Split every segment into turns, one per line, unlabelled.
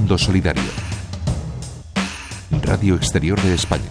Mundo Solidario. Radio Exterior de España.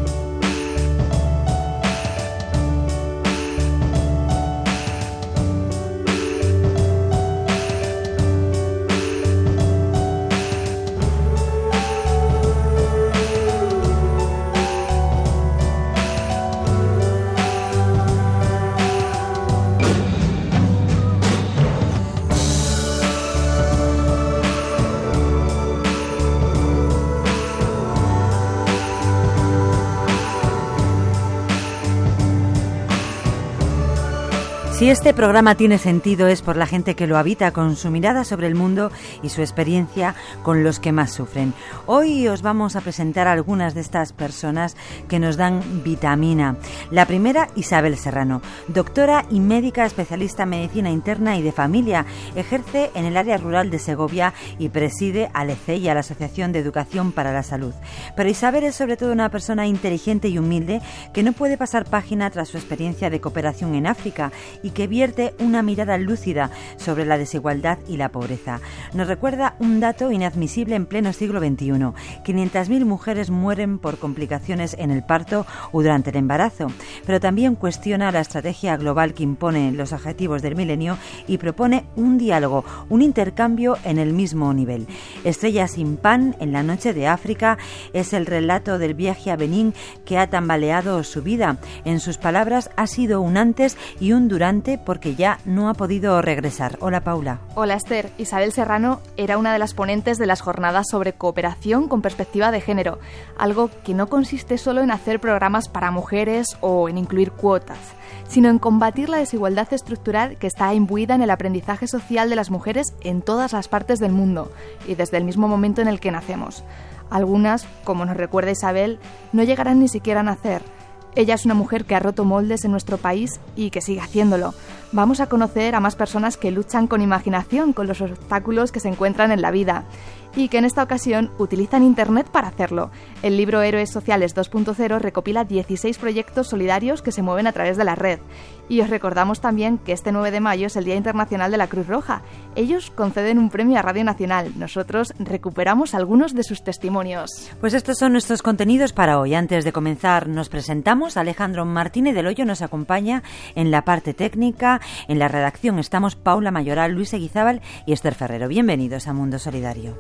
Si este programa tiene sentido es por la gente que lo habita, con su mirada sobre el mundo y su experiencia con los que más sufren. Hoy os vamos a presentar a algunas de estas personas que nos dan vitamina. La primera, Isabel Serrano, doctora y médica especialista en medicina interna y de familia. Ejerce en el área rural de Segovia y preside Alecella, la Asociación de Educación para la Salud. Pero Isabel es sobre todo una persona inteligente y humilde que no puede pasar página tras su experiencia de cooperación en África y que vierte una mirada lúcida sobre la desigualdad y la pobreza. Nos recuerda un dato inadmisible en pleno siglo XXI. 500.000 mujeres mueren por complicaciones en el parto o durante el embarazo, pero también cuestiona la estrategia global que impone los objetivos del milenio y propone un diálogo, un intercambio en el mismo nivel. Estrella sin pan en la noche de África es el relato del viaje a Benín que ha tambaleado su vida. En sus palabras, ha sido un antes y un durante porque ya no ha podido regresar. Hola, Paula.
Hola, Esther. Isabel Serrano era una de las ponentes de las jornadas sobre cooperación con perspectiva de género, algo que no consiste solo en hacer programas para mujeres o en incluir cuotas, sino en combatir la desigualdad estructural que está imbuida en el aprendizaje social de las mujeres en todas las partes del mundo y desde el mismo momento en el que nacemos. Algunas, como nos recuerda Isabel, no llegarán ni siquiera a nacer. Ella es una mujer que ha roto moldes en nuestro país y que sigue haciéndolo. Vamos a conocer a más personas que luchan con imaginación con los obstáculos que se encuentran en la vida y que en esta ocasión utilizan Internet para hacerlo. El libro Héroes Sociales 2.0 recopila 16 proyectos solidarios que se mueven a través de la red. Y os recordamos también que este 9 de mayo es el Día Internacional de la Cruz Roja. Ellos conceden un premio a Radio Nacional. Nosotros recuperamos algunos de sus testimonios.
Pues estos son nuestros contenidos para hoy. Antes de comenzar, nos presentamos. Alejandro Martínez del Hoyo nos acompaña en la parte técnica. En la redacción estamos Paula Mayoral, Luis Eguizábal y Esther Ferrero. Bienvenidos a Mundo Solidario.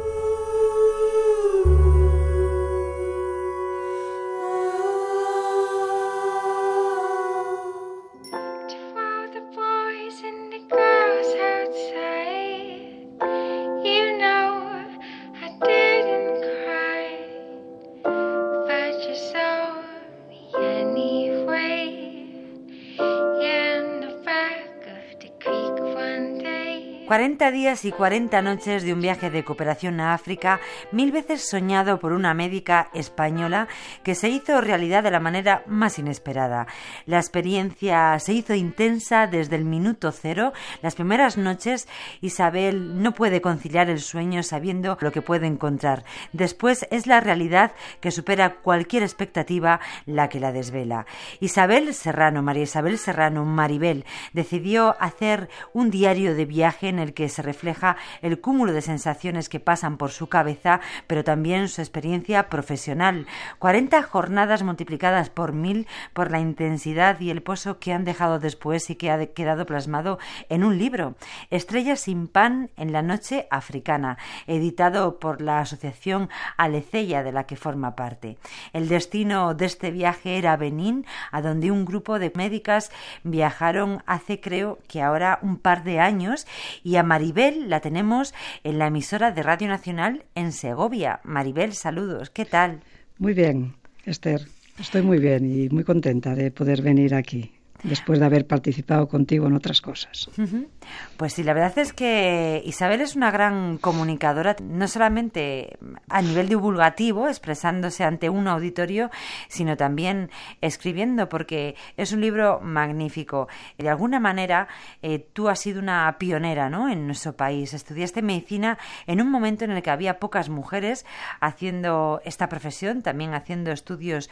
«40 días y 40 noches de un viaje de cooperación a África, 1000 veces soñado por una médica española que se hizo realidad de la manera más inesperada. La experiencia se hizo intensa desde el minuto cero. Las primeras noches, Isabel no puede conciliar el sueño sabiendo lo que puede encontrar. Después es la realidad que supera cualquier expectativa la que la desvela. Isabel Serrano, María Isabel Serrano, Maribel, decidió hacer un diario de viaje en el que se refleja el cúmulo de sensaciones que pasan por su cabeza, pero también su experiencia profesional. 40 jornadas multiplicadas por 1000 por la intensidad y el pozo que han dejado después y que ha quedado plasmado en un libro. Estrella sin pan en la noche africana, editado por la Asociación Alecella, de la que forma parte. El destino de este viaje era Benín, a donde un grupo de médicas viajaron hace, creo que ahora, un par de años. Y a Maribel la tenemos en la emisora de Radio Nacional en Segovia. Maribel, saludos, ¿qué tal?
Muy bien, Esther, estoy muy bien y muy contenta de poder venir aquí, después de haber participado contigo en otras cosas.
Pues sí, la verdad es que Isabel es una gran comunicadora, no solamente a nivel divulgativo, expresándose ante un auditorio, sino también escribiendo, porque es un libro magnífico. De alguna manera, tú has sido una pionera, ¿no?, en nuestro país. Estudiaste medicina en un momento en el que había pocas mujeres haciendo esta profesión, también haciendo estudios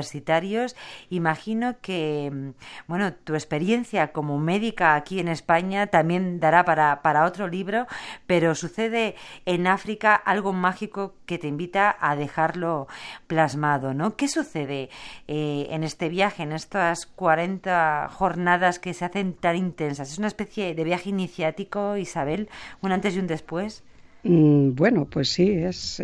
universitarios. Imagino que, bueno, tu experiencia como médica aquí en España España también dará para otro libro, pero sucede en África algo mágico que te invita a dejarlo plasmado, ¿no? ¿Qué sucede en este viaje, en estas 40 jornadas que se hacen tan intensas? ¿Es una especie de viaje iniciático, Isabel, un antes y un después?
Bueno, pues sí, es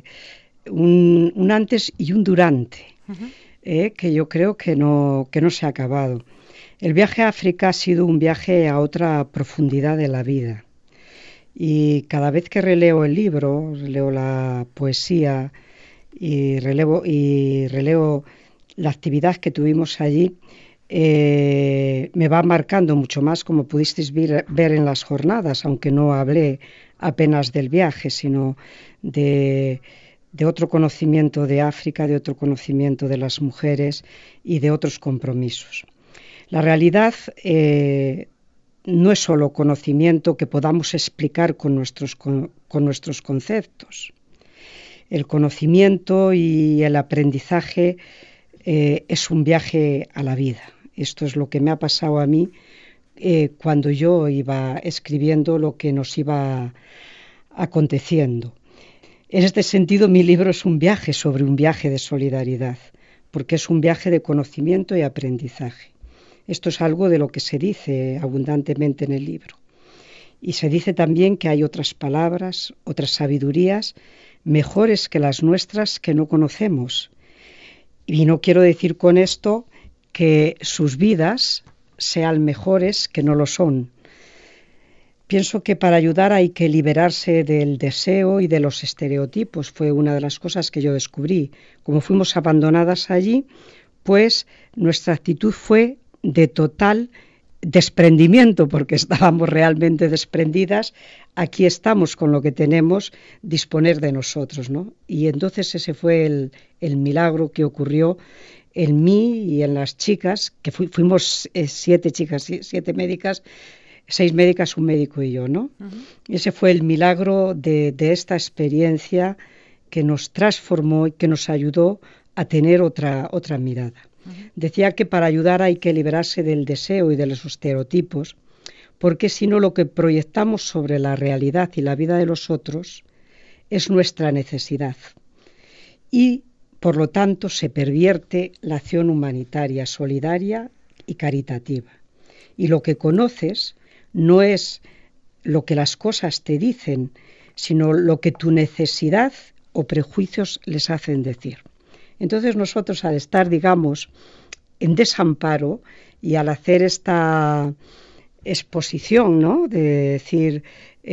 un antes y un durante, que yo creo que no se ha acabado. El viaje a África ha sido un viaje a otra profundidad de la vida. Y cada vez que releo el libro, releo la poesía y releo la actividad que tuvimos allí, me va marcando mucho más, como pudisteis ver en las jornadas, aunque no hablé apenas del viaje, sino de otro conocimiento de África, de otro conocimiento de las mujeres y de otros compromisos. La realidad no es solo conocimiento que podamos explicar con nuestros conceptos. El conocimiento y el aprendizaje es un viaje a la vida. Esto es lo que me ha pasado a mí cuando yo iba escribiendo lo que nos iba aconteciendo. En este sentido, mi libro es un viaje sobre un viaje de solidaridad, porque es un viaje de conocimiento y aprendizaje. Esto es algo de lo que se dice abundantemente en el libro. Y se dice también que hay otras palabras, otras sabidurías mejores que las nuestras que no conocemos. Y no quiero decir con esto que sus vidas sean mejores que no lo son. Pienso que para ayudar hay que liberarse del deseo y de los estereotipos. Fue una de las cosas que yo descubrí. Como fuimos abandonadas allí, pues nuestra actitud fue de total desprendimiento, porque estábamos realmente desprendidas. Aquí estamos con lo que tenemos, disponer de nosotros, ¿no? Y entonces ese fue el milagro que ocurrió en mí y en las chicas, que fuimos 7 chicas, 7 médicas, 6 médicas, un médico y yo, ¿no? Ese fue el milagro de esta experiencia que nos transformó y que nos ayudó a tener otra mirada. Decía que para ayudar hay que liberarse del deseo y de los estereotipos, porque si no lo que proyectamos sobre la realidad y la vida de los otros es nuestra necesidad. Y, por lo tanto, se pervierte la acción humanitaria, solidaria y caritativa. Y lo que conoces no es lo que las cosas te dicen, sino lo que tu necesidad o prejuicios les hacen decir. Entonces nosotros, al estar, digamos, en desamparo y al hacer esta exposición, ¿no?, de decir,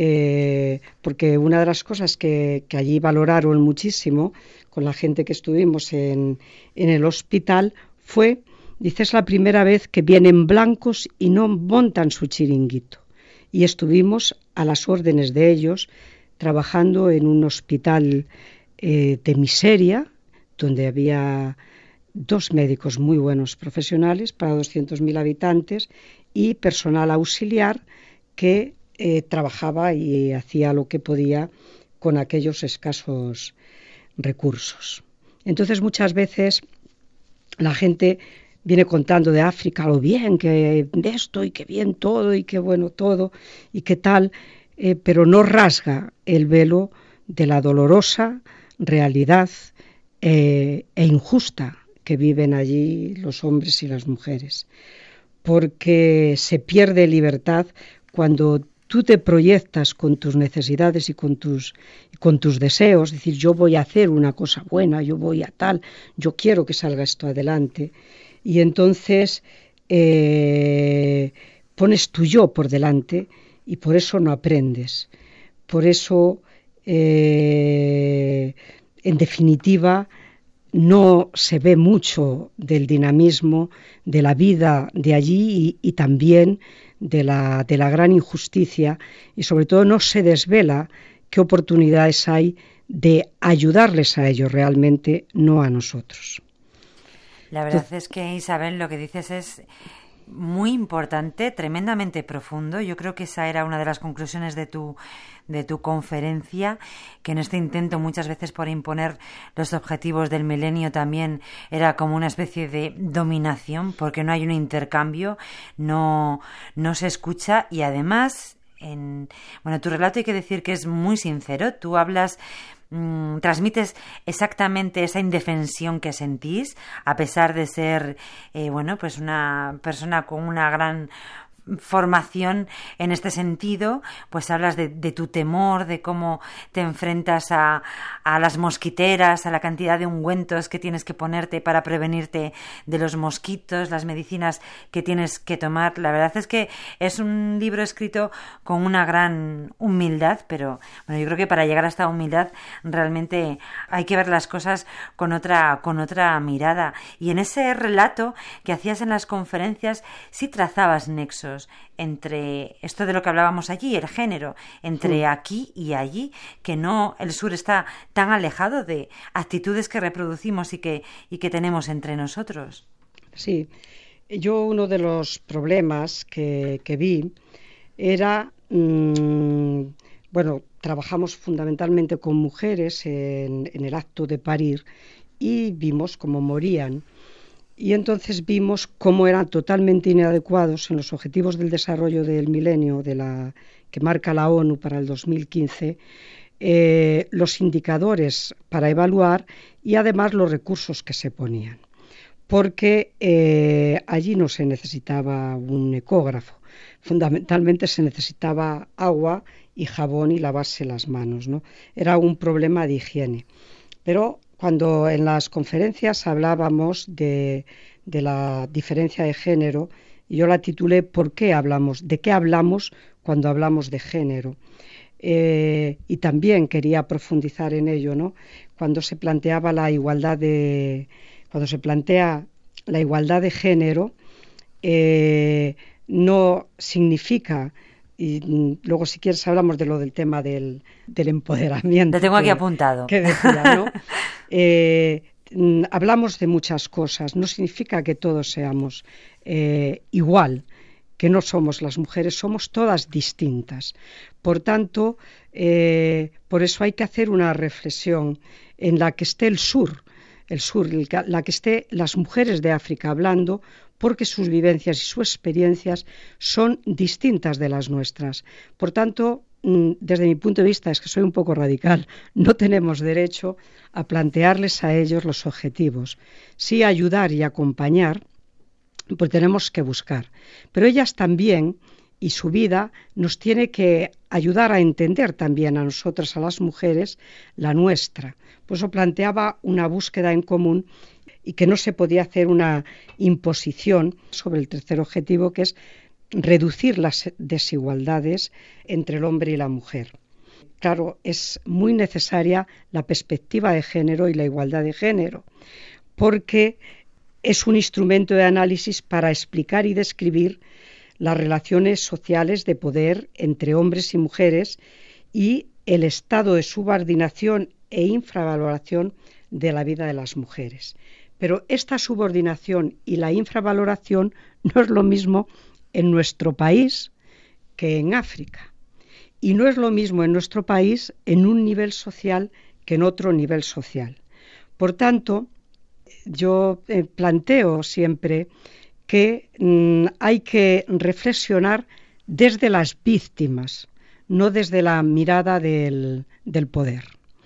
porque una de las cosas que allí valoraron muchísimo con la gente que estuvimos en el hospital fue, dice, es la primera vez que vienen blancos y no montan su chiringuito. Y estuvimos a las órdenes de ellos, trabajando en un hospital de miseria, donde había 2 médicos muy buenos profesionales para 200.000 habitantes y personal auxiliar que trabajaba y hacía lo que podía con aquellos escasos recursos. Entonces, muchas veces la gente viene contando de África lo bien que esto y qué bien todo y qué bueno todo y qué tal, pero no rasga el velo de la dolorosa realidad e injusta que viven allí los hombres y las mujeres, porque se pierde libertad cuando tú te proyectas con tus necesidades y con tus deseos, es decir, yo voy a hacer una cosa buena, yo voy a tal, yo quiero que salga esto adelante, y entonces pones tu yo por delante y por eso no aprendes, por eso en definitiva no se ve mucho del dinamismo de la vida de allí y también de la gran injusticia, y sobre todo no se desvela qué oportunidades hay de ayudarles a ellos realmente, no a nosotros.
La verdad es que, Isabel, lo que dices es muy importante, tremendamente profundo. Yo creo que esa era una de las conclusiones de tu conferencia, que en este intento muchas veces por imponer los objetivos del milenio también era como una especie de dominación, porque no hay un intercambio, no se escucha, y además tu relato hay que decir que es muy sincero. Tú hablas, transmites exactamente esa indefensión que sentís, a pesar de ser pues una persona con una gran formación en este sentido. Pues hablas de tu temor, de cómo te enfrentas a las mosquiteras, a la cantidad de ungüentos que tienes que ponerte para prevenirte de los mosquitos, las medicinas que tienes que tomar. La verdad es que es un libro escrito con una gran humildad, pero bueno, yo creo que para llegar a esta humildad realmente hay que ver las cosas con otra mirada. Y en ese relato que hacías en las conferencias sí trazabas nexos entre esto de lo que hablábamos allí, el género, entre aquí y allí, que no, el sur está tan alejado de actitudes que reproducimos y que tenemos entre nosotros.
Sí, yo uno de los problemas que vi era, trabajamos fundamentalmente con mujeres en el acto de parir y vimos cómo morían. Y entonces vimos cómo eran totalmente inadecuados en los objetivos del desarrollo del milenio que marca la ONU para el 2015, los indicadores para evaluar y además los recursos que se ponían. Porque allí no se necesitaba un ecógrafo, fundamentalmente se necesitaba agua y jabón y lavarse las manos, ¿no? Era un problema de higiene. Pero cuando en las conferencias hablábamos de la diferencia de género, yo la titulé ¿Por qué hablamos? ¿De qué hablamos cuando hablamos de género? Y también quería profundizar en ello, ¿no? Cuando se plantea la igualdad de género, no significa, y luego si quieres hablamos de lo del tema del empoderamiento.
Lo tengo aquí apuntado.
Que decía, ¿no? Hablamos de muchas cosas, no significa que todos seamos igual, que no somos las mujeres, somos todas distintas. Por tanto, por eso hay que hacer una reflexión en la que esté el sur, la que esté las mujeres de África hablando, porque sus vivencias y sus experiencias son distintas de las nuestras. Por tanto, desde mi punto de vista, es que soy un poco radical, no tenemos derecho a plantearles a ellos los objetivos. Sí ayudar y acompañar, pues tenemos que buscar. Pero ellas también, y su vida, nos tiene que ayudar a entender también a nosotras, a las mujeres, la nuestra. Por eso planteaba una búsqueda en común y que no se podía hacer una imposición sobre el tercer objetivo, que es reducir las desigualdades entre el hombre y la mujer. Claro, es muy necesaria la perspectiva de género y la igualdad de género, porque es un instrumento de análisis para explicar y describir las relaciones sociales de poder entre hombres y mujeres y el estado de subordinación e infravaloración de la vida de las mujeres. Pero esta subordinación y la infravaloración no es lo mismo en nuestro país que en África. Y no es lo mismo en nuestro país en un nivel social que en otro nivel social. Por tanto, yo planteo siempre que hay que reflexionar desde las víctimas, no desde la mirada del poder.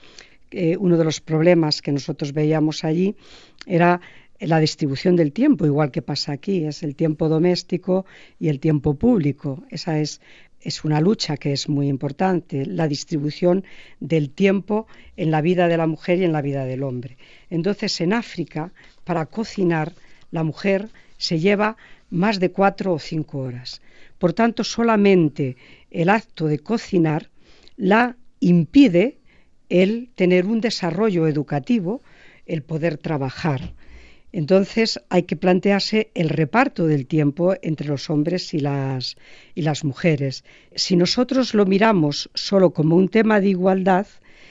Uno de los problemas que nosotros veíamos allí era la distribución del tiempo, igual que pasa aquí, es el tiempo doméstico y el tiempo público. Esa es una lucha que es muy importante, la distribución del tiempo en la vida de la mujer y en la vida del hombre. Entonces, en África, para cocinar, la mujer se lleva más de 4 o 5 horas. Por tanto, solamente el acto de cocinar la impide el tener un desarrollo educativo, el poder trabajar. Entonces hay que plantearse el reparto del tiempo entre los hombres y las mujeres. Si nosotros lo miramos solo como un tema de igualdad,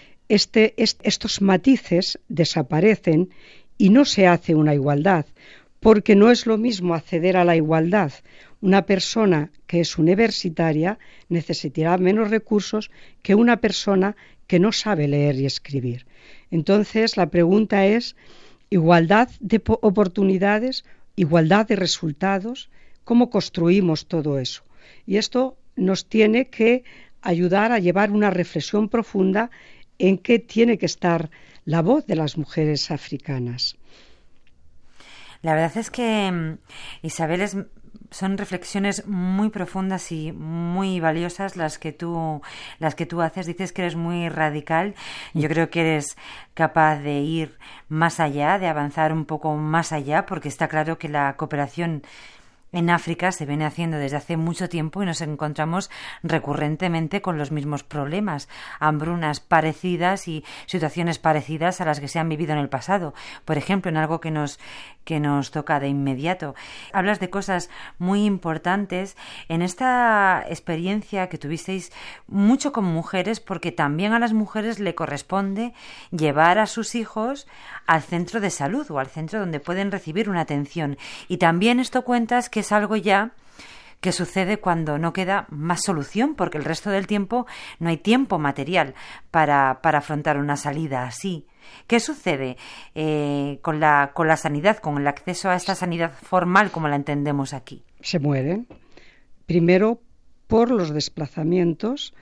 estos matices desaparecen y no se hace una igualdad, porque no es lo mismo acceder a la igualdad. Una persona que es universitaria necesitará menos recursos que una persona que no sabe leer y escribir. Entonces, la pregunta es: igualdad de oportunidades, igualdad de resultados, ¿cómo construimos todo eso? Y esto nos tiene que ayudar a llevar una reflexión profunda en qué tiene que estar la voz de las mujeres africanas.
La verdad es que, Isabel, son reflexiones muy profundas y muy valiosas las que tú haces. Dices que eres muy radical. Yo creo que eres capaz de ir más allá, de avanzar un poco más allá, porque está claro que la cooperación en África se viene haciendo desde hace mucho tiempo y nos encontramos recurrentemente con los mismos problemas, hambrunas parecidas y situaciones parecidas a las que se han vivido en el pasado. Por ejemplo, en algo que nos toca de inmediato. Hablas de cosas muy importantes en esta experiencia que tuvisteis mucho con mujeres, porque también a las mujeres le corresponde llevar a sus hijos al centro de salud o al centro donde pueden recibir una atención. Y también esto cuentas que es algo ya que sucede cuando no queda más solución, porque el resto del tiempo no hay tiempo material para afrontar una salida así. ¿Qué sucede con la sanidad, con el acceso a esta sanidad formal como la entendemos aquí?
Se mueren. Primero, por los desplazamientos.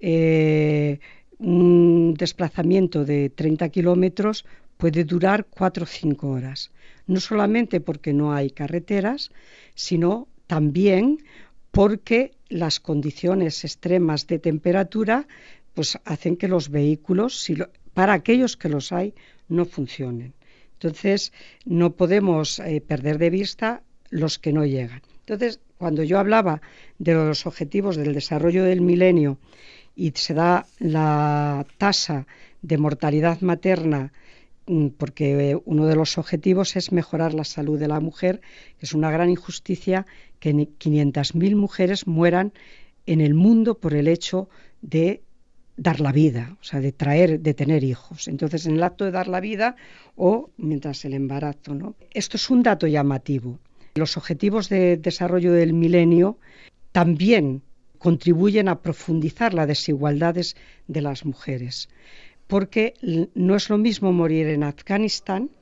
Un desplazamiento de 30 kilómetros puede durar 4 o 5 horas. No solamente porque no hay carreteras, sino también porque las condiciones extremas de temperatura pues hacen que los vehículos, para aquellos que los hay, no funcionen. Entonces, no podemos perder de vista los que no llegan. Entonces, cuando yo hablaba de los objetivos del desarrollo del milenio y se da la tasa de mortalidad materna, porque uno de los objetivos es mejorar la salud de la mujer, que es una gran injusticia que 500.000 mujeres mueran en el mundo por el hecho de dar la vida, o sea, de tener hijos. Entonces, en el acto de dar la vida o mientras el embarazo, ¿no? Esto es un dato llamativo. Los objetivos de desarrollo del milenio también contribuyen a profundizar las desigualdades de las mujeres, porque no es lo mismo morir en Afganistán,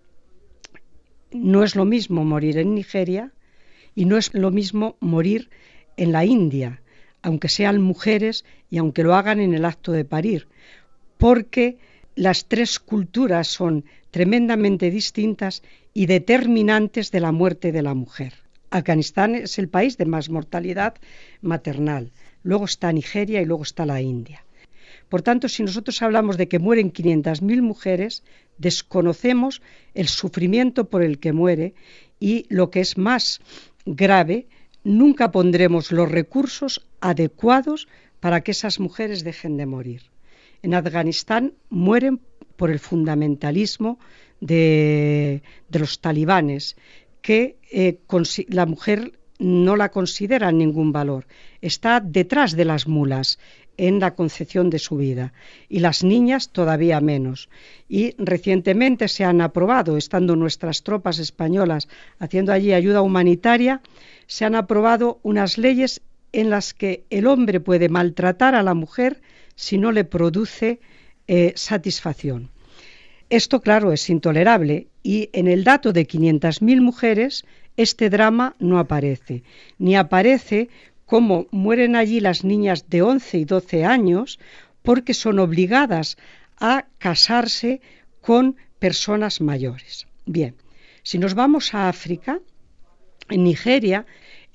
no es lo mismo morir en Nigeria y no es lo mismo morir en la India, aunque sean mujeres y aunque lo hagan en el acto de parir, porque las tres culturas son tremendamente distintas y determinantes de la muerte de la mujer. Afganistán es el país de más mortalidad maternal, luego está Nigeria y luego está la India. Por tanto, si nosotros hablamos de que mueren 500.000 mujeres, desconocemos el sufrimiento por el que muere y, lo que es más grave, nunca pondremos los recursos adecuados para que esas mujeres dejen de morir. En Afganistán mueren por el fundamentalismo de los talibanes, que la mujer no la considera ningún valor. Está detrás de las mulas en la concepción de su vida, y las niñas todavía menos. Y recientemente se han aprobado, estando nuestras tropas españolas haciendo allí ayuda humanitaria, se han aprobado unas leyes en las que el hombre puede maltratar a la mujer si no le produce satisfacción. Esto, claro, es intolerable, y en el dato de 500.000 mujeres este drama no aparece, ni aparece cómo mueren allí las niñas de 11 y 12 años porque son obligadas a casarse con personas mayores. Bien, si nos vamos a África, en Nigeria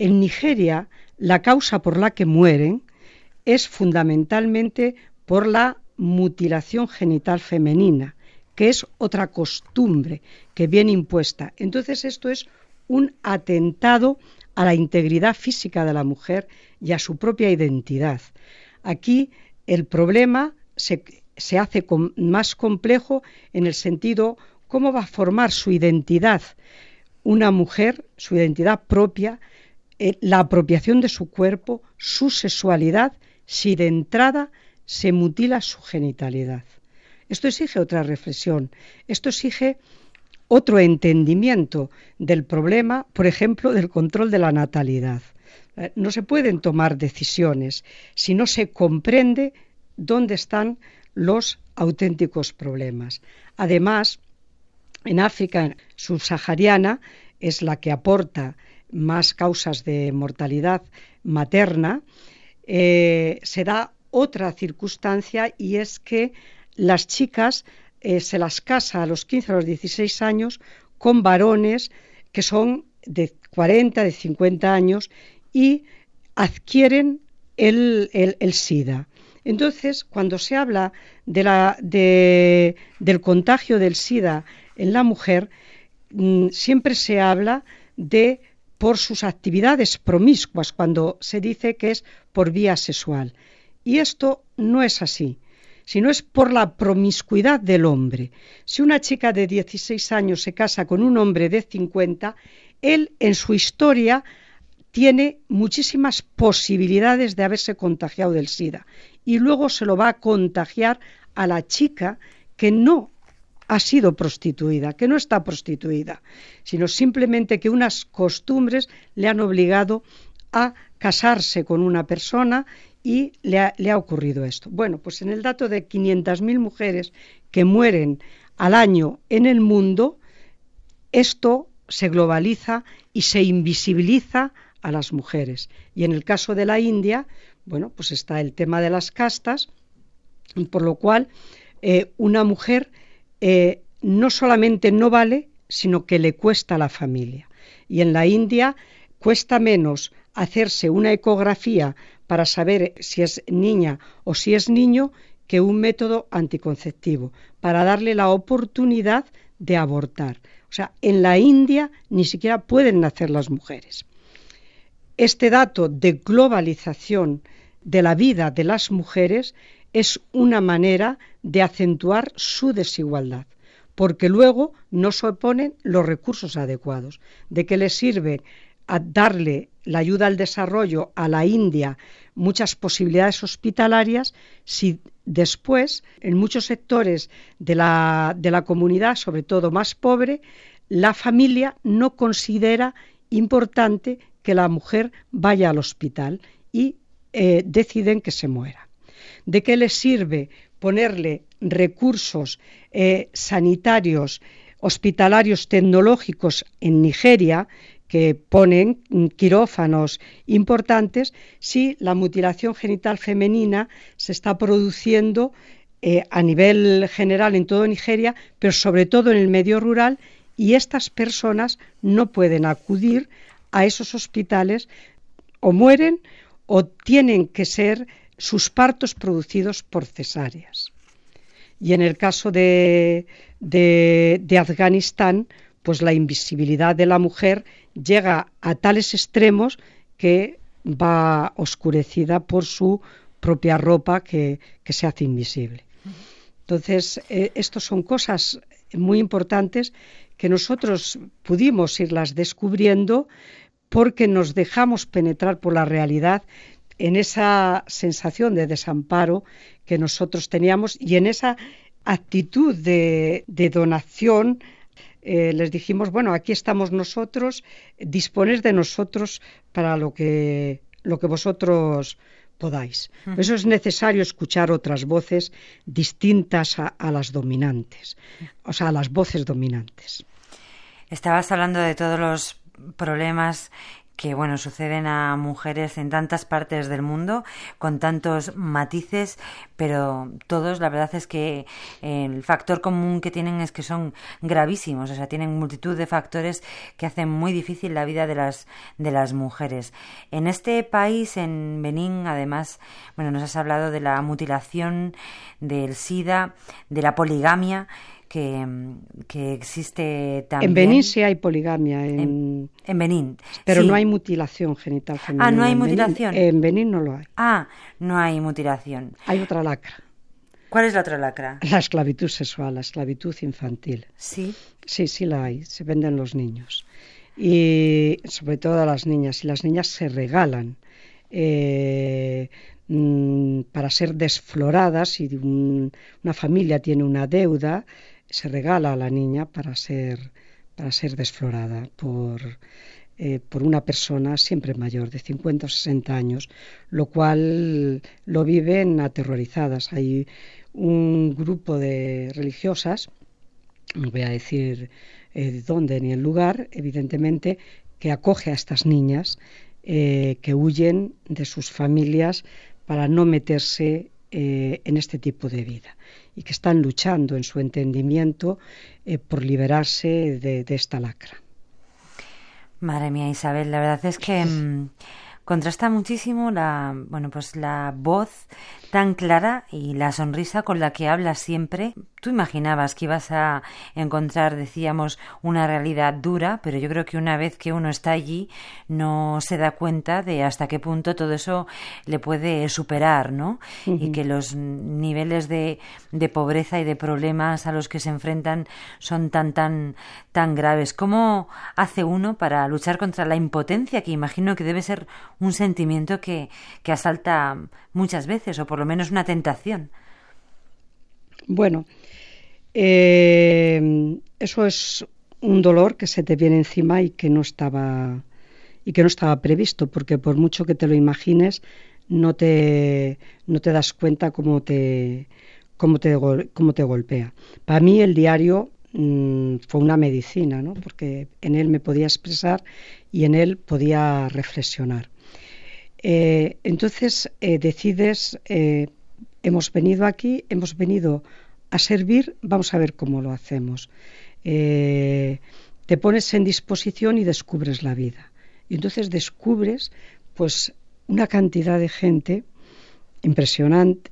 la causa por la que mueren es fundamentalmente por la mutilación genital femenina, que es otra costumbre que viene impuesta. Entonces esto es un atentado a la integridad física de la mujer y a su propia identidad. Aquí el problema se hace más complejo en el sentido cómo va a formar su identidad una mujer, su identidad propia, la apropiación de su cuerpo, su sexualidad, si de entrada se mutila su genitalidad. Esto exige otra reflexión, esto exige otro entendimiento del problema, por ejemplo, del control de la natalidad. No se pueden tomar decisiones si no se comprende dónde están los auténticos problemas. Además, en África subsahariana es la que aporta más causas de mortalidad materna, se da otra circunstancia, y es que las chicas se las casa a los 15 a los 16 años con varones que son de 40, de 50 años y adquieren el SIDA. Entonces, cuando se habla del contagio del SIDA en la mujer, siempre se habla de por sus actividades promiscuas, cuando se dice que es por vía sexual. Y esto no es así, sino es por la promiscuidad del hombre. Si una chica de 16 años se casa con un hombre de 50, él en su historia tiene muchísimas posibilidades de haberse contagiado del SIDA, y luego se lo va a contagiar a la chica que no ha sido prostituida, que no está prostituida, sino simplemente que unas costumbres le han obligado a casarse con una persona y le ha ocurrido esto. Bueno, pues en el dato de 500.000 mujeres que mueren al año en el mundo, esto se globaliza y se invisibiliza a las mujeres. Y en el caso de la India, bueno, pues está el tema de las castas, por lo cual una mujer no solamente no vale, sino que le cuesta a la familia. Y en la India cuesta menos hacerse una ecografía para saber si es niña o si es niño que un método anticonceptivo, para darle la oportunidad de abortar. O sea, en la India ni siquiera pueden nacer las mujeres. Este dato de globalización de la vida de las mujeres es una manera de acentuar su desigualdad, porque luego no se oponen los recursos adecuados. ¿De qué le sirve a darle la ayuda al desarrollo a la India muchas posibilidades hospitalarias si después en muchos sectores de la comunidad, sobre todo más pobre, la familia no considera importante que la mujer vaya al hospital y deciden que se muera? ¿De qué le sirve ponerle recursos sanitarios, hospitalarios, tecnológicos en Nigeria, que ponen quirófanos importantes, si la mutilación genital femenina se está produciendo a nivel general en todo Nigeria, pero sobre todo en el medio rural, y estas personas no pueden acudir a esos hospitales, o mueren o tienen que ser sus partos producidos por cesáreas? Y en el caso de Afganistán, pues la invisibilidad de la mujer llega a tales extremos que va oscurecida por su propia ropa que se hace invisible. Entonces, estos son cosas muy importantes que nosotros pudimos irlas descubriendo porque nos dejamos penetrar por la realidad en esa sensación de desamparo que nosotros teníamos y en esa actitud de donación. Les dijimos, bueno, aquí estamos nosotros, disponed de nosotros para lo que vosotros podáis. Por eso es necesario escuchar otras voces distintas a las dominantes, o sea, a las voces dominantes.
Estabas hablando de todos los problemas que suceden a mujeres en tantas partes del mundo, con tantos matices, pero todos, la verdad es que el factor común que tienen es que son gravísimos, o sea, tienen multitud de factores que hacen muy difícil la vida de las mujeres. En este país, en Benín, además, nos has hablado de la mutilación, del SIDA, de la poligamia, que existe también.
En Benín sí hay poligamia. En
Benín.
Pero
sí.
No hay mutilación genital femenina.
Ah, no hay mutilación.
En Benín no lo hay.
Ah, no hay mutilación.
Hay otra lacra.
¿Cuál es la otra lacra?
La esclavitud sexual, la esclavitud infantil.
Sí.
Sí la hay. Se venden los niños. Y sobre todo a las niñas. Y las niñas se regalan. Para ser desfloradas, si una familia tiene una deuda, se regala a la niña para ser desflorada por una persona siempre mayor, de 50 o 60 años, lo cual lo viven aterrorizadas. Hay un grupo de religiosas, no voy a decir dónde ni el lugar, evidentemente, que acoge a estas niñas que huyen de sus familias para no meterse en este tipo de vida, y que están luchando en su entendimiento por liberarse de esta lacra.
Madre mía, Isabel, la verdad es que contrasta muchísimo la voz tan clara y la sonrisa con la que hablas siempre. Tú imaginabas que ibas a encontrar, decíamos, una realidad dura, pero yo creo que una vez que uno está allí no se da cuenta de hasta qué punto todo eso le puede superar, ¿no? Uh-huh. Y que los niveles de pobreza y de problemas a los que se enfrentan son tan graves. ¿Cómo hace uno para luchar contra la impotencia, que imagino que debe ser un sentimiento que asalta muchas veces, o por lo menos una tentación?
Bueno, eso es un dolor que se te viene encima y que no estaba previsto, porque por mucho que te lo imagines, no te das cuenta cómo te golpea. Para mí el diario fue una medicina, ¿no? Porque en él me podía expresar y en él podía reflexionar. Entonces decides, hemos venido aquí, hemos venido a servir, vamos a ver cómo lo hacemos. Te pones en disposición y descubres la vida. Y entonces descubres pues una cantidad de gente impresionante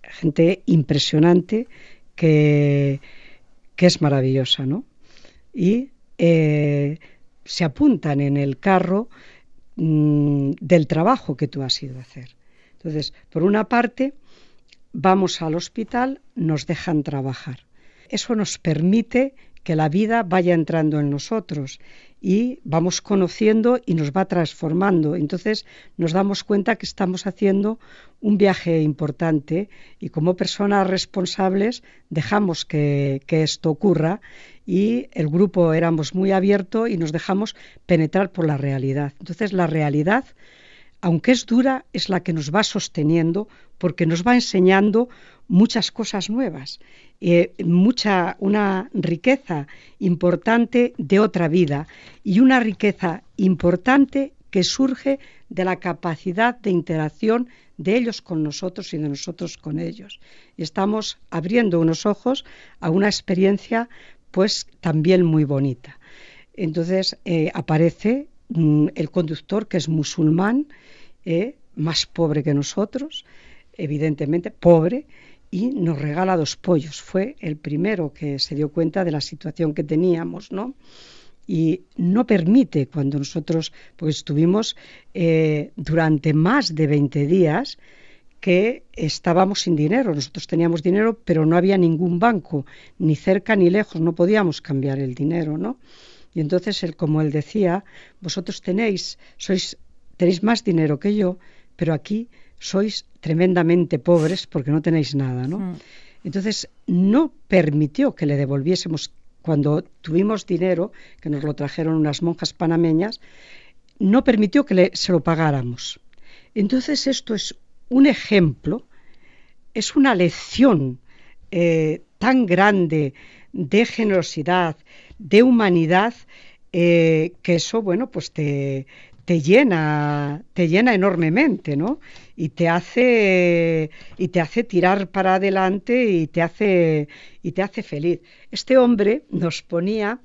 que es maravillosa, ¿no? Y se apuntan en el carro del trabajo que tú has ido a hacer. Entonces, por una parte, vamos al hospital, nos dejan trabajar. Eso nos permite que la vida vaya entrando en nosotros y vamos conociendo y nos va transformando. Entonces nos damos cuenta que estamos haciendo un viaje importante y como personas responsables dejamos que esto ocurra, y el grupo éramos muy abierto y nos dejamos penetrar por la realidad. Entonces la realidad, aunque es dura, es la que nos va sosteniendo, porque nos va enseñando muchas cosas nuevas, una riqueza importante de otra vida y una riqueza importante que surge de la capacidad de interacción de ellos con nosotros y de nosotros con ellos. Y estamos abriendo unos ojos a una experiencia pues también muy bonita. Entonces aparece el conductor, que es musulmán, más pobre que nosotros, evidentemente pobre, y nos regala 2 pollos. Fue el primero que se dio cuenta de la situación que teníamos, ¿no? Y no permite, cuando nosotros pues estuvimos durante más de 20 días que estábamos sin dinero. Nosotros teníamos dinero, pero no había ningún banco, ni cerca ni lejos, no podíamos cambiar el dinero, ¿no? Y entonces, como él decía, vosotros tenéis más dinero que yo, pero aquí sois tremendamente pobres porque no tenéis nada, ¿no? Entonces, no permitió que le devolviésemos. Cuando tuvimos dinero, que nos lo trajeron unas monjas panameñas, no permitió que se lo pagáramos. Entonces, esto es un ejemplo, es una lección tan grande de generosidad, de humanidad, que eso, bueno, pues te llena enormemente, ¿no? Y te hace tirar para adelante y te hace feliz. Este hombre nos ponía,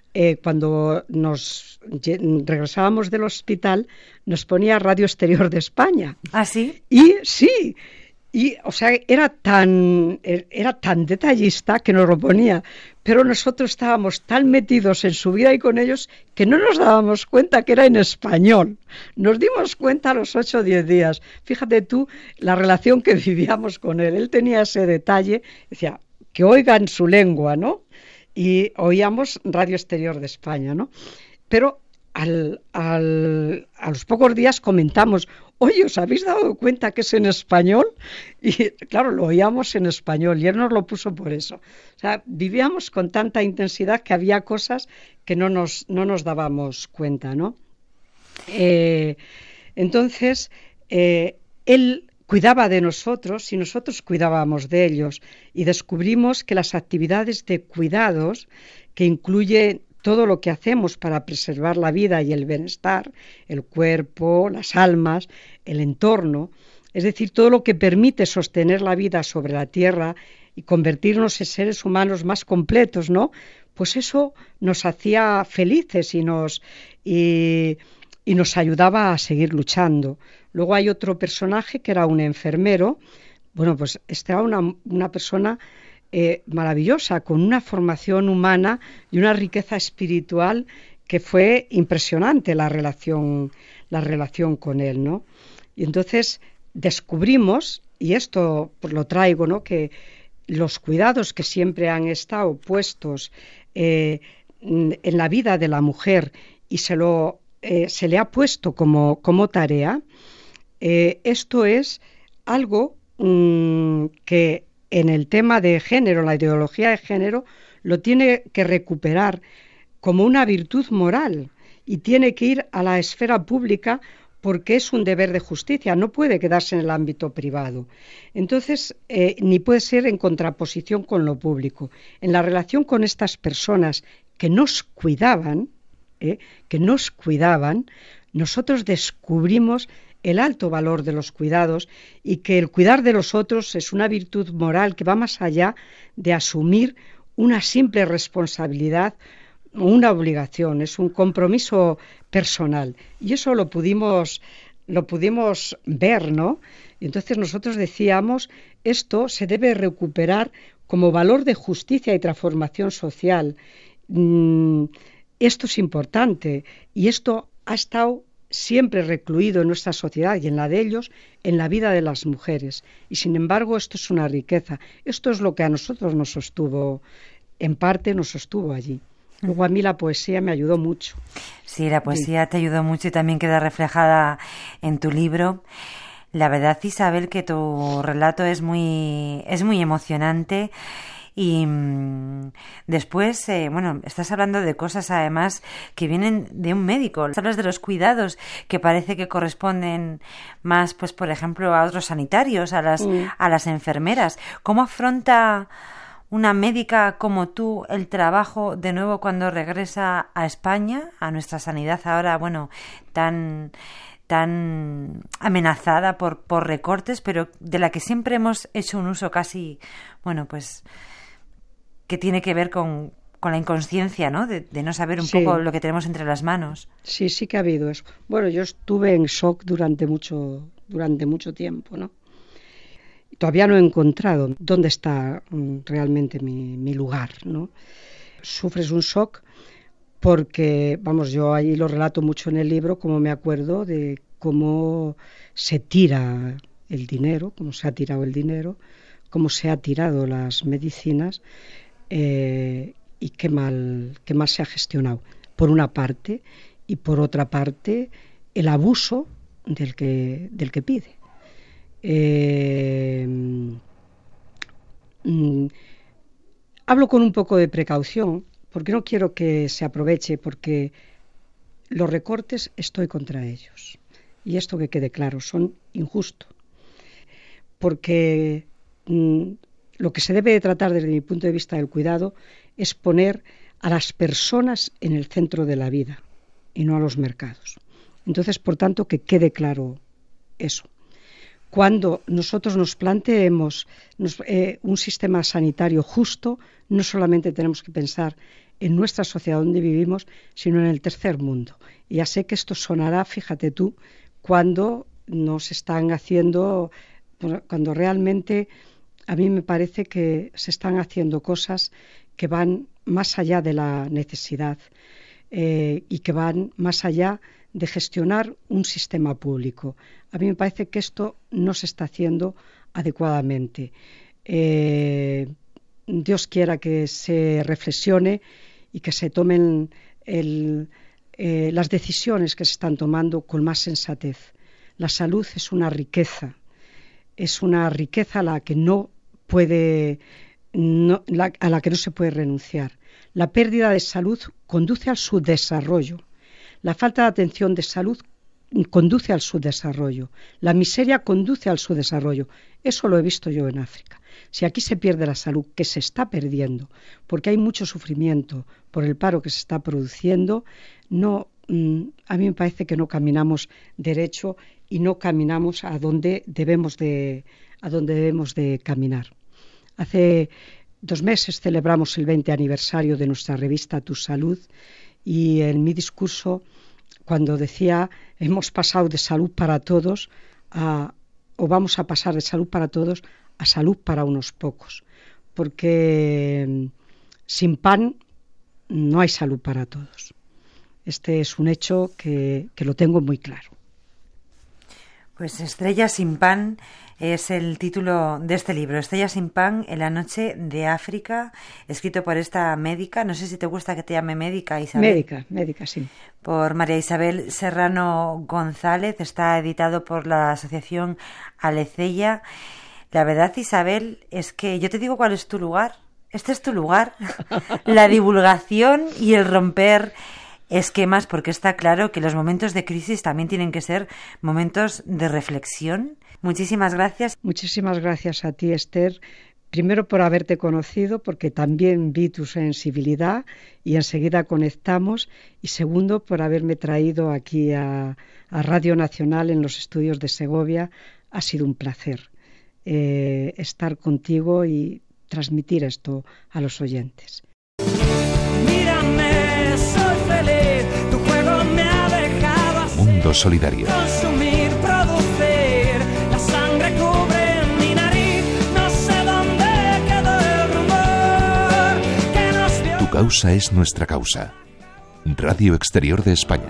cuando nos regresábamos del hospital, nos ponía Radio Exterior de España.
¿Ah, sí?
Y sí, o sea, era tan detallista que nos lo ponía, pero nosotros estábamos tan metidos en su vida y con ellos que no nos dábamos cuenta que era en español. Nos dimos cuenta a los 8 o 10 días. Fíjate tú la relación que vivíamos con él. Él tenía ese detalle, decía, que oigan su lengua, ¿no? Y oíamos Radio Exterior de España, ¿no? Pero a los pocos días comentamos, oye, ¿os habéis dado cuenta que es en español? Y claro, lo oíamos en español y él nos lo puso por eso. O sea, vivíamos con tanta intensidad que había cosas que no nos dábamos cuenta, ¿no? Entonces, él cuidaba de nosotros y nosotros cuidábamos de ellos, y descubrimos que las actividades de cuidados, que incluye todo lo que hacemos para preservar la vida y el bienestar, el cuerpo, las almas, el entorno, es decir, todo lo que permite sostener la vida sobre la tierra y convertirnos en seres humanos más completos, ¿no? Pues eso nos hacía felices y nos ayudaba a seguir luchando. Luego hay otro personaje que era un enfermero. Bueno, pues esta era una persona maravillosa, con una formación humana y una riqueza espiritual que fue impresionante la relación con él, ¿no? Y entonces descubrimos, y esto pues lo traigo, ¿no?, que los cuidados que siempre han estado puestos en la vida de la mujer y se le ha puesto como tarea, esto es algo que en el tema de género, la ideología de género, lo tiene que recuperar como una virtud moral y tiene que ir a la esfera pública porque es un deber de justicia, no puede quedarse en el ámbito privado. Entonces, ni puede ser en contraposición con lo público. En la relación con estas personas que nos cuidaban, nosotros descubrimos el alto valor de los cuidados y que el cuidar de los otros es una virtud moral que va más allá de asumir una simple responsabilidad o una obligación, es un compromiso personal. Y eso lo pudimos ver, ¿no? Y entonces nosotros decíamos, esto se debe recuperar como valor de justicia y transformación social. Esto es importante y esto ha estado siempre recluido en nuestra sociedad y en la de ellos, en la vida de las mujeres. Y sin embargo, esto es una riqueza. Esto es lo que a nosotros nos sostuvo, en parte nos sostuvo allí. Luego a mí la poesía me ayudó mucho.
Sí, la poesía te ayudó mucho y también queda reflejada en tu libro. La verdad, Isabel, que tu relato es muy emocionante. Y después, estás hablando de cosas además que vienen de un médico. Hablas de los cuidados que parece que corresponden más, pues por ejemplo, a otros sanitarios, a las enfermeras. ¿Cómo afronta una médica como tú el trabajo de nuevo cuando regresa a España, a nuestra sanidad ahora, tan amenazada por recortes, pero de la que siempre hemos hecho un uso casi, que tiene que ver con la inconsciencia, ¿no? De no saber un poco lo que tenemos entre las manos.
Sí que ha habido eso. Bueno, yo estuve en shock durante mucho tiempo, ¿no? Todavía no he encontrado dónde está realmente mi lugar, ¿no? Sufres un shock porque, yo ahí lo relato mucho en el libro, como me acuerdo de cómo se tira el dinero, cómo se ha tirado el dinero, cómo se ha tirado las medicinas, y qué mal se ha gestionado, por una parte, y por otra parte, el abuso del que pide. Hablo con un poco de precaución, porque no quiero que se aproveche, porque los recortes estoy contra ellos. Y esto que quede claro, son injustos. Porque lo que se debe de tratar desde mi punto de vista del cuidado es poner a las personas en el centro de la vida y no a los mercados. Entonces, por tanto, que quede claro eso. Cuando nosotros nos planteemos un sistema sanitario justo, no solamente tenemos que pensar en nuestra sociedad donde vivimos, sino en el tercer mundo. Y ya sé que esto sonará, fíjate tú, cuando nos están haciendo, cuando realmente a mí me parece que se están haciendo cosas que van más allá de la necesidad y que van más allá de gestionar un sistema público. A mí me parece que esto no se está haciendo adecuadamente. Dios quiera que se reflexione y que se tomen las decisiones que se están tomando con más sensatez. La salud es una riqueza a la que no se puede renunciar. La pérdida de salud conduce al subdesarrollo. La falta de atención de salud conduce al subdesarrollo. La miseria conduce al subdesarrollo. Eso lo he visto yo en África. Si aquí se pierde la salud, que se está perdiendo, porque hay mucho sufrimiento por el paro que se está produciendo, a mí me parece que no caminamos derecho y no caminamos a donde debemos de caminar. Hace 2 meses celebramos el 20 aniversario de nuestra revista Tu Salud, y en mi discurso, cuando decía hemos pasado de salud para todos o vamos a pasar de salud para todos a salud para unos pocos, porque sin pan no hay salud para todos. Este es un hecho que lo tengo muy claro.
Pues Estrellas sin pan es el título de este libro, Estrellas sin pan en la noche de África, escrito por esta médica, no sé si te gusta que te llame médica, Isabel.
Médica, sí.
Por María Isabel Serrano González, está editado por la Asociación Alecella. La verdad, Isabel, es que yo te digo cuál es tu lugar. Este es tu lugar, la divulgación y el romper esquemas, porque está claro que los momentos de crisis también tienen que ser momentos de reflexión. Muchísimas gracias.
Muchísimas gracias a ti, Esther. Primero por haberte conocido, porque también vi tu sensibilidad y enseguida conectamos. Y segundo, por haberme traído aquí a Radio Nacional en los estudios de Segovia. Ha sido un placer estar contigo y transmitir esto a los oyentes.
Mírame, soy feliz, tu juego me ha dejado así.
Mundo Solidario.
Consumir, producir, la sangre cubre mi nariz, no sé dónde quedó el rumor que nos dio.
Tu causa es nuestra causa. Radio Exterior de España.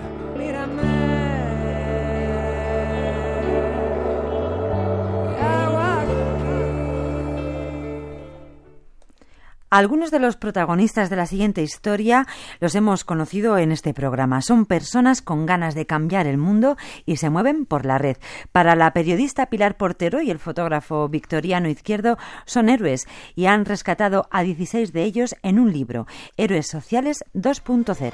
Algunos de los protagonistas de la siguiente historia los hemos conocido en este programa. Son personas con ganas de cambiar el mundo y se mueven por la red. Para la periodista Pilar Portero y el fotógrafo Victoriano Izquierdo son héroes y han rescatado a 16 de ellos en un libro, Héroes Sociales 2.0.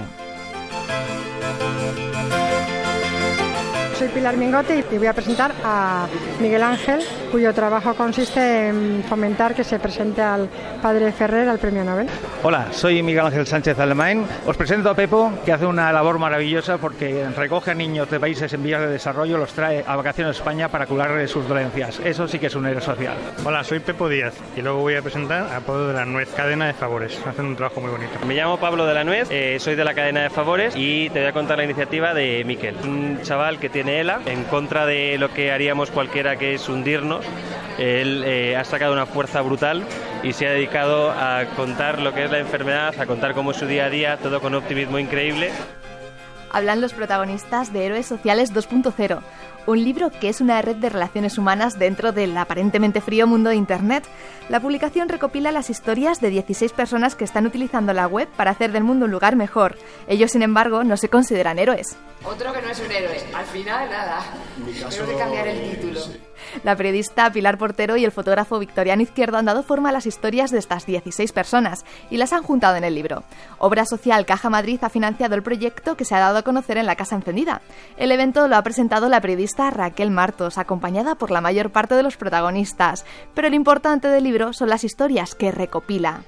Soy Pilar Mingote y voy a presentar a Miguel Ángel, cuyo trabajo consiste en fomentar que se presente al padre Ferrer al Premio Nobel.
Hola, soy Miguel Ángel Sánchez Alemán. Os presento a Pepo, que hace una labor maravillosa porque recoge a niños de países en vías de desarrollo, los trae a vacaciones a España para curarles sus dolencias. Eso sí que es un héroe social.
Hola, soy Pepo Díaz y luego voy a presentar a Pablo de la Nuez, Cadena de Favores. Hacen un trabajo muy bonito.
Me llamo Pablo de la Nuez, soy de la Cadena de Favores y te voy a contar la iniciativa de Miquel, un chaval que tiene ELA, en contra de lo que haríamos cualquiera, que es hundirnos. Él ha sacado una fuerza brutal y se ha dedicado a contar lo que es la enfermedad, a contar cómo es su día a día, todo con un optimismo increíble.
Hablan los protagonistas de Héroes Sociales 2.0, un libro que es una red de relaciones humanas dentro del aparentemente frío mundo de Internet. La publicación recopila las historias de 16 personas que están utilizando la web para hacer del mundo un lugar mejor. Ellos, sin embargo, no se consideran héroes.
Otro que no es un héroe. Al final, nada. Tenemos que cambiar el título.
La periodista Pilar Portero y el fotógrafo Victoriano Izquierdo han dado forma a las historias de estas 16 personas y las han juntado en el libro. Obra Social Caja Madrid ha financiado el proyecto, que se ha dado a conocer en la Casa Encendida. El evento lo ha presentado la periodista Raquel Martos, acompañada por la mayor parte de los protagonistas. Pero lo importante del libro son las historias que recopila.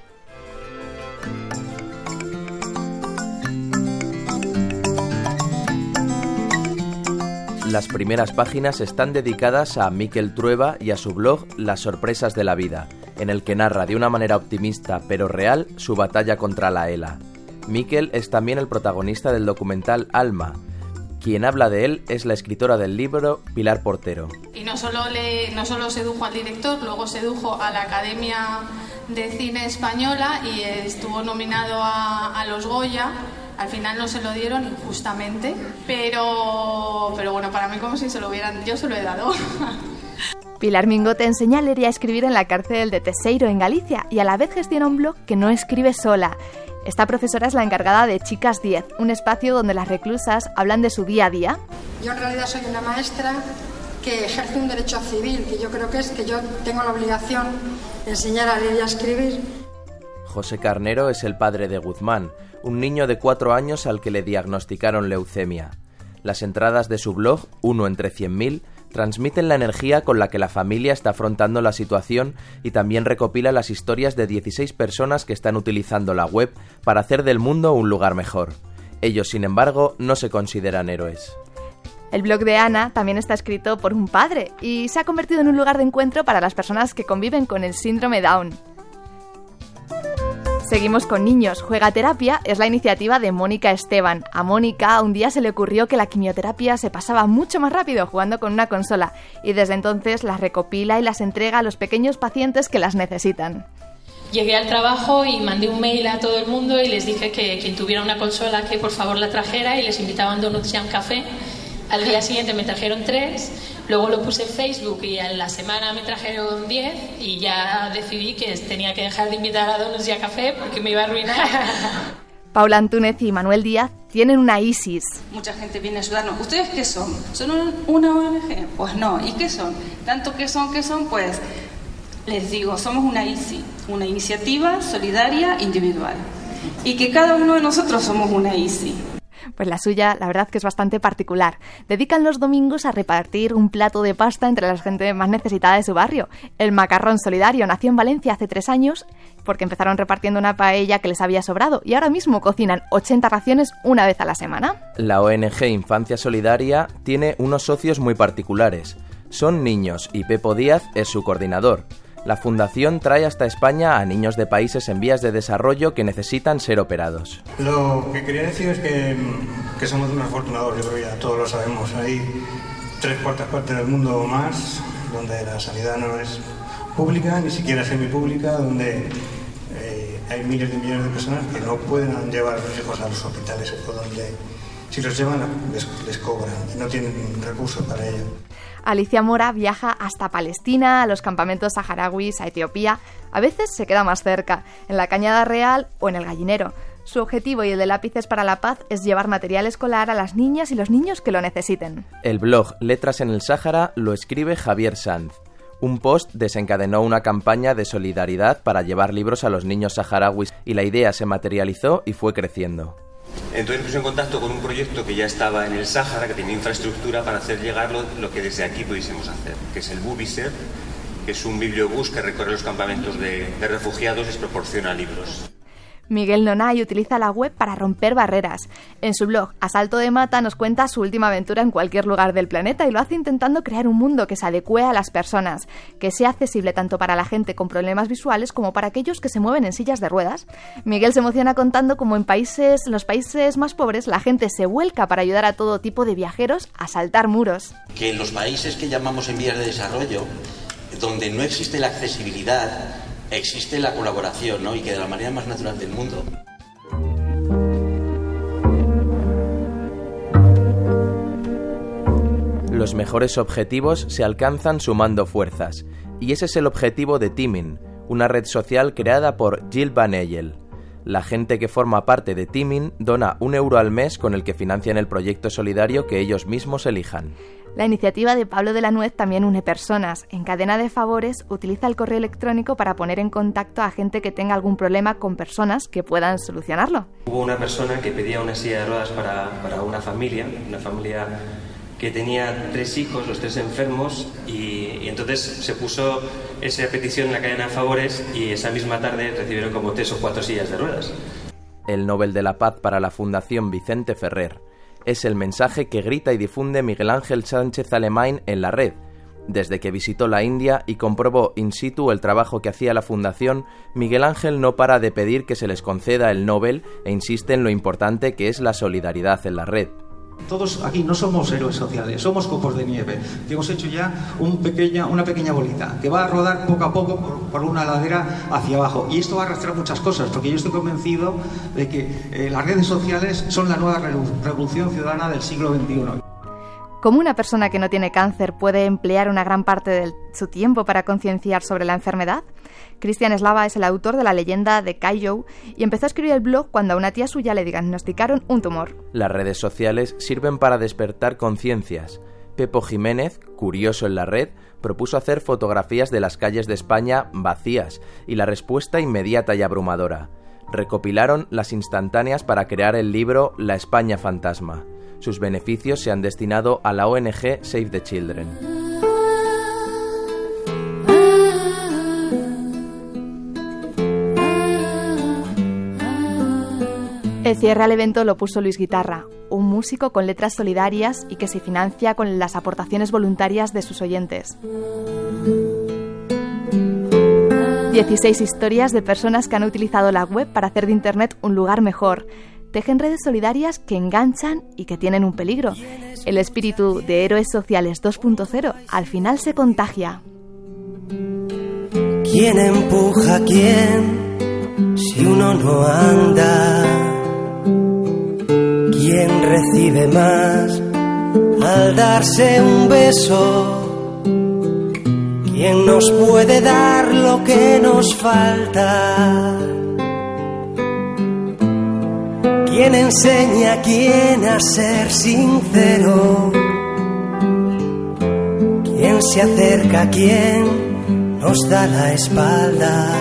Las primeras páginas están dedicadas a Miquel Trueba y a su blog Las sorpresas de la vida, en el que narra de una manera optimista pero real su batalla contra la ELA. Miquel es también el protagonista del documental Alma. Quien habla de él es la escritora del libro, Pilar Portero.
Y no solo sedujo al director, luego sedujo a la Academia de Cine Española y estuvo nominado a los Goya. Al final no se lo dieron injustamente, pero bueno, para mí como si se lo hubieran... Yo se lo he dado.
Pilar Mingote enseña a leer y a escribir en la cárcel de Teseiro, en Galicia, y a la vez gestiona un blog que no escribe sola. Esta profesora es la encargada de Chicas 10, un espacio donde las reclusas hablan de su día a día.
Yo en realidad soy una maestra que ejerce un derecho civil, que yo creo que es que yo tengo la obligación de enseñar a leer y a escribir.
José Carnero es el padre de Guzmán, un niño de 4 años al que le diagnosticaron leucemia. Las entradas de su blog, 1 entre 100.000, transmiten la energía con la que la familia está afrontando la situación y también recopila las historias de 16 personas que están utilizando la web para hacer del mundo un lugar mejor. Ellos, sin embargo, no se consideran héroes.
El blog de Ana también está escrito por un padre y se ha convertido en un lugar de encuentro para las personas que conviven con el síndrome Down. Seguimos con niños. Juegaterapia es la iniciativa de Mónica Esteban. A Mónica un día se le ocurrió que la quimioterapia se pasaba mucho más rápido jugando con una consola y desde entonces las recopila y las entrega a los pequeños pacientes que las necesitan.
Llegué al trabajo y mandé un mail a todo el mundo y les dije que quien tuviera una consola que por favor la trajera y les invitaban donuts y un café. Al día siguiente me trajeron 3, luego lo puse en Facebook y a la semana me trajeron 10 y ya decidí que tenía que dejar de invitar a donuts y a café porque me iba a arruinar.
Paula Antúnez y Manuel Díaz tienen una ISIS.
Mucha gente viene a ayudarnos. ¿Ustedes qué son? ¿Son una ONG? Pues no. ¿Y qué son? Tanto que son, pues les digo, somos una ISI, una iniciativa solidaria individual. Y que cada uno de nosotros somos una ISI.
Pues la suya, la verdad que es bastante particular. Dedican los domingos a repartir un plato de pasta entre la gente más necesitada de su barrio. El Macarrón Solidario nació en Valencia hace 3 años porque empezaron repartiendo una paella que les había sobrado y ahora mismo cocinan 80 raciones una vez a la semana.
La ONG Infancia Solidaria tiene unos socios muy particulares. Son niños y Pepo Díaz es su coordinador. La fundación trae hasta España a niños de países en vías de desarrollo que necesitan ser operados.
Lo que quería decir es que somos unos afortunados, yo creo que ya todos lo sabemos. Hay 3/4 partes del mundo o más donde la sanidad no es pública, ni siquiera semipública, donde hay miles de millones de personas que no pueden llevar a sus hijos a los hospitales o donde si los llevan les cobran y no tienen recursos para ello.
Alicia Mora viaja hasta Palestina, a los campamentos saharauis, a Etiopía. A veces se queda más cerca, en la Cañada Real o en el Gallinero. Su objetivo y el de Lápices para la Paz es llevar material escolar a las niñas y los niños que lo necesiten.
El blog Letras en el Sáhara lo escribe Javier Sanz. Un post desencadenó una campaña de solidaridad para llevar libros a los niños saharauis y la idea se materializó y fue creciendo.
Entonces me puse en contacto con un proyecto que ya estaba en el Sáhara, que tenía infraestructura para hacer llegar lo que desde aquí pudiésemos hacer, que es el Bubiser, que es un bibliobús que recorre los campamentos de refugiados y les proporciona libros.
Miguel Nonay utiliza la web para romper barreras. En su blog Asalto de Mata nos cuenta su última aventura en cualquier lugar del planeta y lo hace intentando crear un mundo que se adecue a las personas, que sea accesible tanto para la gente con problemas visuales como para aquellos que se mueven en sillas de ruedas. Miguel se emociona contando cómo en los países más pobres la gente se vuelca para ayudar a todo tipo de viajeros a saltar muros.
Que en los países que llamamos en vías de desarrollo, donde no existe la accesibilidad, existe la colaboración, ¿no? Y que de la manera más natural del mundo.
Los mejores objetivos se alcanzan sumando fuerzas, y ese es el objetivo de Teaming, una red social creada por Jill Van Eyel. La gente que forma parte de Teaming dona €1 al mes con el que financian el proyecto solidario que ellos mismos elijan.
La iniciativa de Pablo de la Nuez también une personas. En Cadena de Favores utiliza el correo electrónico para poner en contacto a gente que tenga algún problema con personas que puedan solucionarlo.
Hubo una persona que pedía una silla de ruedas para una familia que tenía 3 hijos, los 3 enfermos, y entonces se puso esa petición en la Cadena de Favores y esa misma tarde recibieron como 3 o 4 sillas de ruedas.
El Nobel de la Paz para la Fundación Vicente Ferrer. Es el mensaje que grita y difunde Miguel Ángel Sánchez Alemany en la red. Desde que visitó la India y comprobó in situ el trabajo que hacía la Fundación, Miguel Ángel no para de pedir que se les conceda el Nobel e insiste en lo importante que es la solidaridad en la red.
Todos aquí no somos héroes sociales, somos copos de nieve, que hemos hecho ya una pequeña bolita, que va a rodar poco a poco por una ladera hacia abajo. Y esto va a arrastrar muchas cosas, porque yo estoy convencido de que las redes sociales son la nueva revolución ciudadana del siglo XXI.
¿Cómo una persona que no tiene cáncer puede emplear una gran parte de su tiempo para concienciar sobre la enfermedad? Cristian Slava es el autor de la leyenda de Kaijou y empezó a escribir el blog cuando a una tía suya le diagnosticaron un tumor.
Las redes sociales sirven para despertar conciencias. Pepo Jiménez, curioso en la red, propuso hacer fotografías de las calles de España vacías y la respuesta inmediata y abrumadora. Recopilaron las instantáneas para crear el libro La España Fantasma. Sus beneficios se han destinado a la ONG Save the Children.
El cierre al evento lo puso Luis Guitarra, un músico con letras solidarias y que se financia con las aportaciones voluntarias de sus oyentes. 16 historias de personas que han utilizado la web para hacer de Internet un lugar mejor. Tejen redes solidarias que enganchan y que tienen un peligro. El espíritu de Héroes Sociales 2.0 al final se contagia.
¿Quién empuja a quién si uno no anda? ¿Quién recibe más al darse un beso? ¿Quién nos puede dar lo que nos falta? ¿Quién enseña a quién a ser sincero? ¿Quién se acerca a quién nos da la espalda?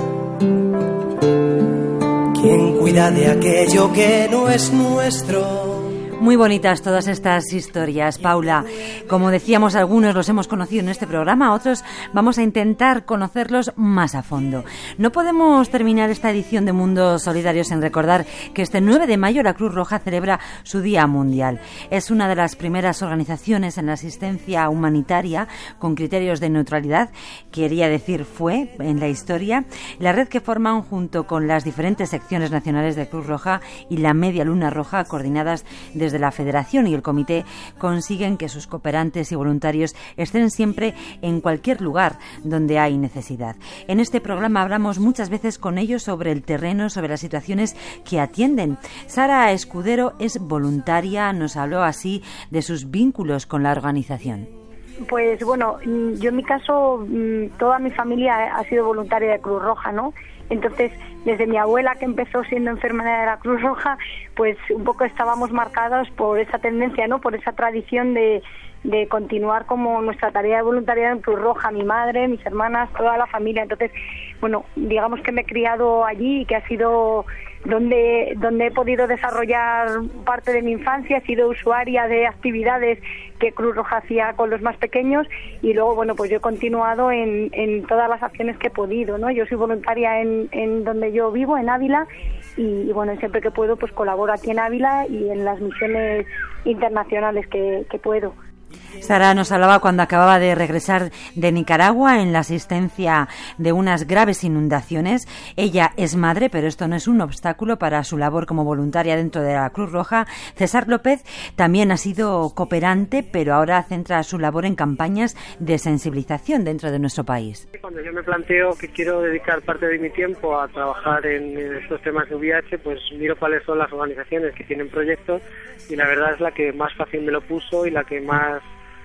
¿Quién cuida de aquello que no es nuestro?
Muy bonitas todas estas historias, Paula. Como decíamos, algunos los hemos conocido en este programa, otros vamos a intentar conocerlos más a fondo. No podemos terminar esta edición de Mundos Solidarios sin recordar que este 9 de mayo la Cruz Roja celebra su Día Mundial. Es una de las primeras organizaciones en la asistencia humanitaria con criterios de neutralidad, quería decir fue en la historia, la red que forman junto con las diferentes secciones nacionales de Cruz Roja y la Media Luna Roja, coordinadas desde la Federación y el Comité, consiguen que sus cooperantes y voluntarios estén siempre en cualquier lugar donde hay necesidad. En este programa hablamos muchas veces con ellos sobre el terreno, sobre las situaciones que atienden. Sara Escudero es voluntaria, nos habló así de sus vínculos con la organización.
Pues bueno, yo en mi caso, toda mi familia ha sido voluntaria de Cruz Roja, ¿no? Entonces, desde mi abuela, que empezó siendo enfermera de la Cruz Roja, pues un poco estábamos marcados por esa tendencia, ¿no? Por esa tradición de continuar como nuestra tarea de voluntariado en Cruz Roja, mi madre, mis hermanas, toda la familia. Entonces, bueno, digamos que me he criado allí y que ha sido donde he podido desarrollar parte de mi infancia. He sido usuaria de actividades que Cruz Roja hacía con los más pequeños y luego, bueno, pues yo he continuado en todas las acciones que he podido, ¿no? Yo soy voluntaria en donde yo vivo, en Ávila, y bueno, siempre que puedo pues colaboro aquí en Ávila y en las misiones internacionales que puedo.
Sara nos hablaba cuando acababa de regresar de Nicaragua en la asistencia de unas graves inundaciones. Ella es madre, pero esto no es un obstáculo para su labor como voluntaria dentro de la Cruz Roja. César López también ha sido cooperante, pero ahora centra su labor en campañas de sensibilización dentro de nuestro país.
Cuando yo me planteo que quiero dedicar parte de mi tiempo a trabajar en estos temas de VIH, pues miro cuáles son las organizaciones que tienen proyectos y la verdad es la que más fácil me lo puso y la que más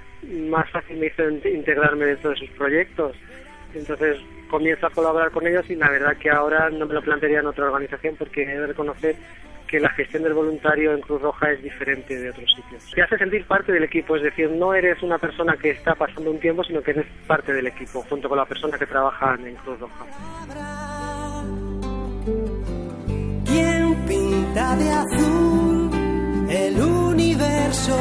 fácil me hizo integrarme dentro de sus proyectos. Entonces comienzo a colaborar con ellos y la verdad que ahora no me lo plantearía en otra organización porque he de reconocer que la gestión del voluntario en Cruz Roja es diferente de otros sitios. Te hace sentir parte del equipo, es decir, no eres una persona que está pasando un tiempo, sino que eres parte del equipo, junto con la persona que trabaja en Cruz Roja.
¿Quién pinta de azul el universo?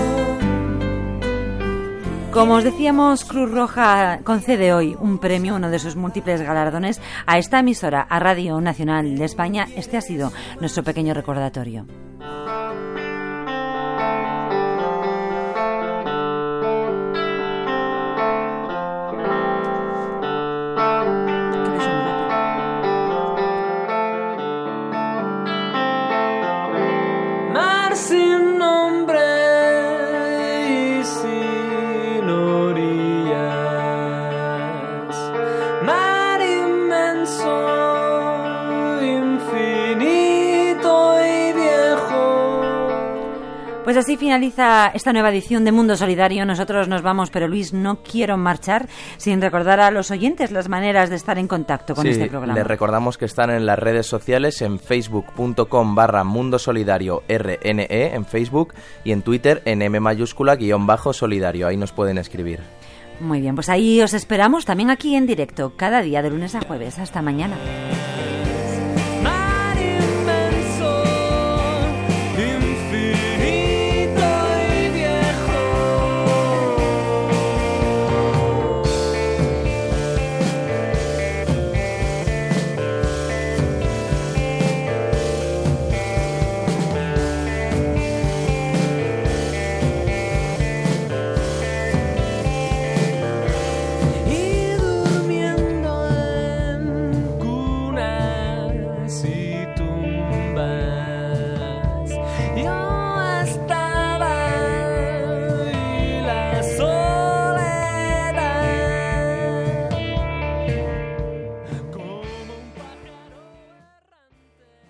Como os decíamos, Cruz Roja concede hoy un premio, uno de sus múltiples galardones, a esta emisora, a Radio Nacional de España. Este ha sido nuestro pequeño recordatorio.
Mar sin nombre. Infinito y viejo,
Pues así finaliza esta nueva edición de Mundo Solidario. Nosotros nos vamos, pero Luis, no quiero marchar sin recordar a los oyentes las maneras de estar en contacto con este programa.
Les recordamos que están en las redes sociales, en facebook.com/Mundo Solidario RNE en Facebook y en Twitter en M_Solidario. Ahí nos pueden escribir.
Muy bien, pues ahí os esperamos también aquí en directo, cada día de lunes a jueves. Hasta mañana.